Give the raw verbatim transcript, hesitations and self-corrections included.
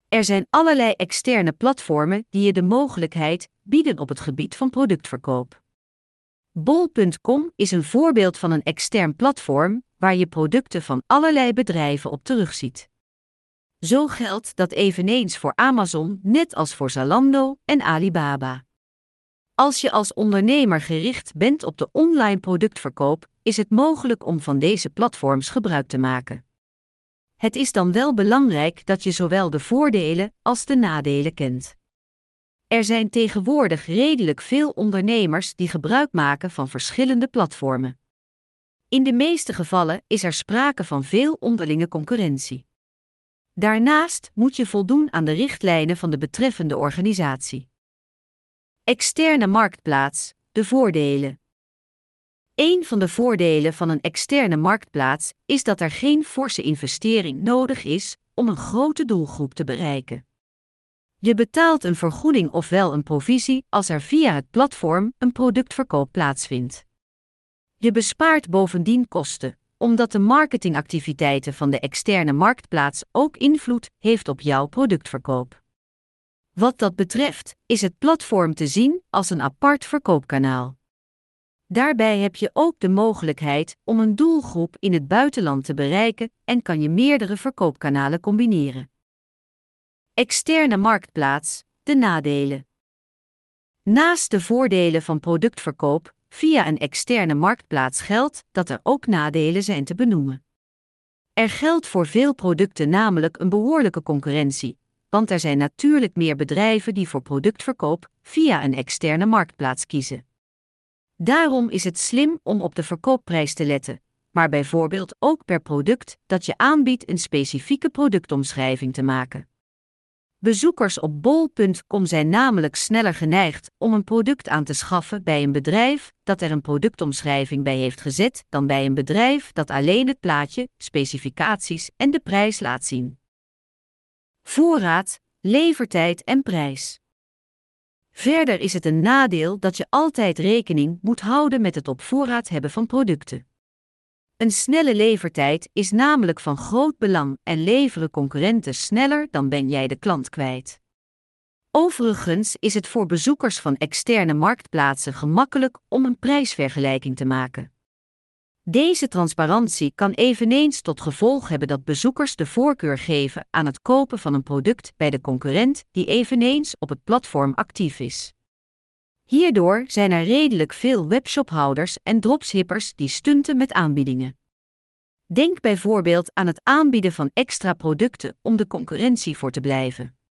Er zijn allerlei externe platformen die je de mogelijkheid bieden op het gebied van productverkoop. bol punt com is een voorbeeld van een extern platform waar je producten van allerlei bedrijven op terugziet. Zo geldt dat eveneens voor Amazon, net als voor Zalando en Alibaba. Als je als ondernemer gericht bent op de online productverkoop, is het mogelijk om van deze platforms gebruik te maken. Het is dan wel belangrijk dat je zowel de voordelen als de nadelen kent. Er zijn tegenwoordig redelijk veel ondernemers die gebruik maken van verschillende platformen. In de meeste gevallen is er sprake van veel onderlinge concurrentie. Daarnaast moet je voldoen aan de richtlijnen van de betreffende organisatie. Externe marktplaats, de voordelen. Een van de voordelen van een externe marktplaats is dat er geen forse investering nodig is om een grote doelgroep te bereiken. Je betaalt een vergoeding ofwel een provisie als er via het platform een productverkoop plaatsvindt. Je bespaart bovendien kosten, omdat de marketingactiviteiten van de externe marktplaats ook invloed heeft op jouw productverkoop. Wat dat betreft, is het platform te zien als een apart verkoopkanaal. Daarbij heb je ook de mogelijkheid om een doelgroep in het buitenland te bereiken en kan je meerdere verkoopkanalen combineren. Externe marktplaats, de nadelen. Naast de voordelen van productverkoop via een externe marktplaats geldt dat er ook nadelen zijn te benoemen. Er geldt voor veel producten namelijk een behoorlijke concurrentie, want er zijn natuurlijk meer bedrijven die voor productverkoop via een externe marktplaats kiezen. Daarom is het slim om op de verkoopprijs te letten, maar bijvoorbeeld ook per product dat je aanbiedt een specifieke productomschrijving te maken. Bezoekers op bol punt com zijn namelijk sneller geneigd om een product aan te schaffen bij een bedrijf dat er een productomschrijving bij heeft gezet dan bij een bedrijf dat alleen het plaatje, specificaties en de prijs laat zien. Voorraad, levertijd en prijs. Verder is het een nadeel dat je altijd rekening moet houden met het op voorraad hebben van producten. Een snelle levertijd is namelijk van groot belang en leveren concurrenten sneller dan ben jij de klant kwijt. Overigens is het voor bezoekers van externe marktplaatsen gemakkelijk om een prijsvergelijking te maken. Deze transparantie kan eveneens tot gevolg hebben dat bezoekers de voorkeur geven aan het kopen van een product bij de concurrent die eveneens op het platform actief is. Hierdoor zijn er redelijk veel webshophouders en dropshippers die stunten met aanbiedingen. Denk bijvoorbeeld aan het aanbieden van extra producten om de concurrentie voor te blijven.